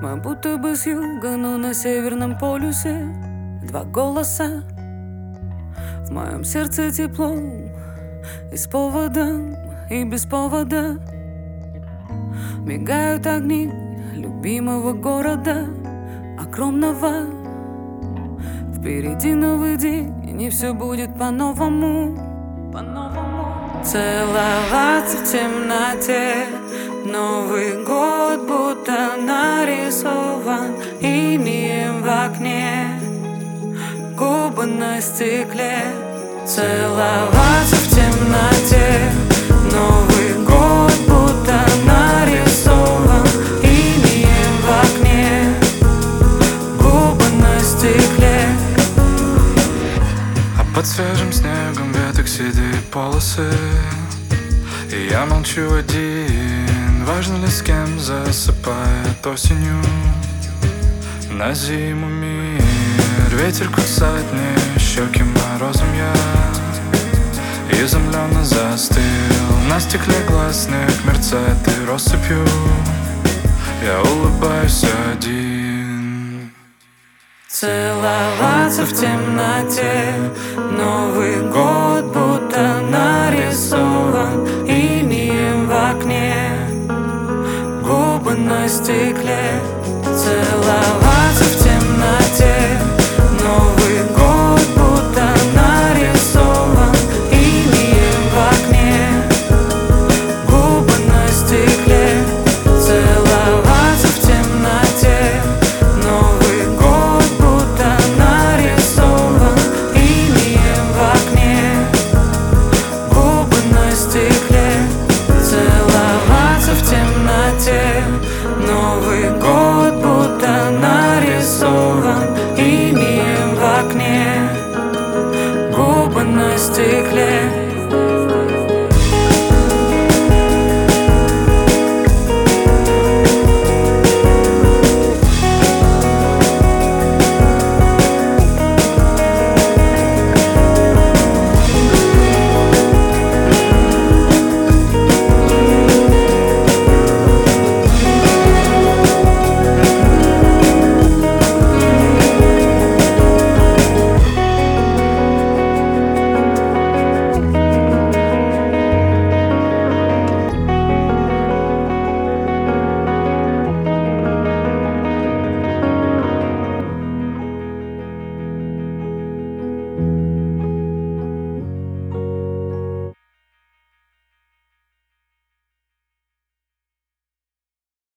Мы будто бы с юга, но на северном полюсе. Два голоса, в моем сердце тепло, и с поводом, и без повода. Мигают огни любимого города, огромного. Впереди новый день, и все будет по-новому. Целоваться в темноте, Новый год будто нарисован инием в окне, губы на стекле. Целоваться в темноте, Новый год будто нарисован инием в окне, губы на стекле. А под свежим снегом веток седые полосы, и я молчу один. Важно ли, с кем засыпает осенью на зиму мир? Ветер кусает мне щеки морозом, я изумленно застыл. На стекле глаз снег мерцает и россыпью, я улыбаюсь один. Целоваться в темноте, Новый год будто нарисован инием в окне, губы на стекле. Целоваться в темноте, Новый год будто нарисован инием в окне, губы на стекле. Целоваться в темноте, Новый год будто нарисован инием в окне, губы на стекле. Целоваться в темноте, Новый год будто нарисован инием в окне, губы на стекле.